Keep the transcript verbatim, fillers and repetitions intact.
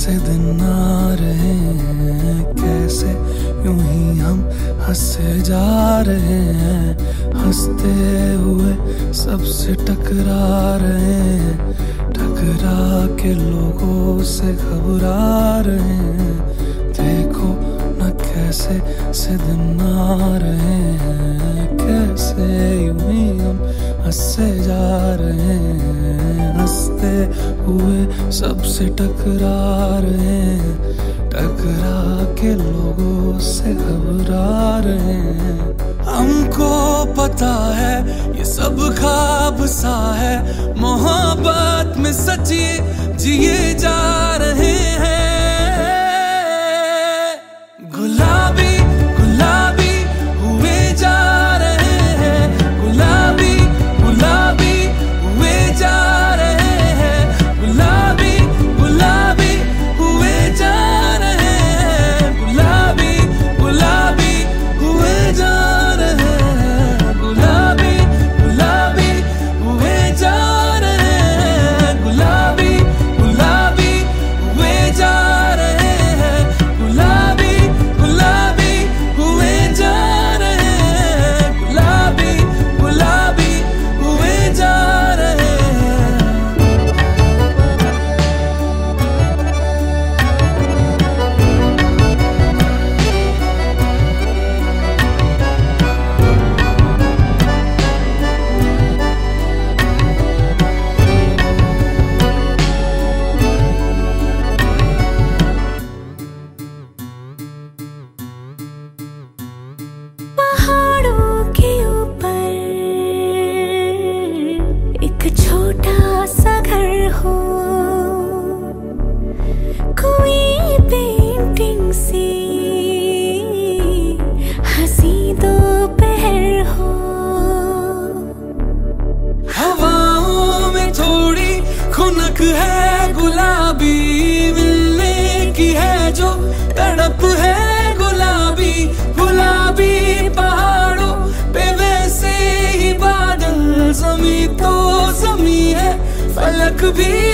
से दिन आ रहे हैं, कैसे यूं ही हम हंसे जा रहे हैं, हंसते हुए सबसे टकरा रहे हैं, टकरा के लोगों से घबरा रहे हैं। देखो न कैसे से दिन आ रहे हैं, कैसे यूं ही हम हंसे जा रहे हैं, हंसते हुए सबसे टकरा रहे हैं, टकरा के लोगों से घबरा रहे हैं। हमको पता है ये सब ख्वाब सा है, मोहब्बत में सच्ची जिए जा रहे हैं। गुलाबी गुलाबी हुए जा रहे हैं, गुलाबी गुलाबी हुए जा रहे हैं, गुलाबी गुलाबी हुए जा रहे हैं, गुलाबी गुलाबी हुए जा रहे हैं, गुलाबी गुलाबी हुए जा रहे हैं, गुलाबी गुलाबी हुए जा रहे हैं, गुलाबी गुलाबी हुए जा रहे हैं, गुलाबी गुलाबी हुए जा रहे हैं। पहाड़ों के ऊपर एक छोटा सा घर हो, कोई पेंटिंग सी हंसी दोपहर हो, हवाओं में थोड़ी खुनक है गुलाबी, मिलने की है जो तड़प है गुलाबी, गुलाबी पहाड़ों पे वैसे ही बादल, ज़मीं तो ज़मीं है, फलक भी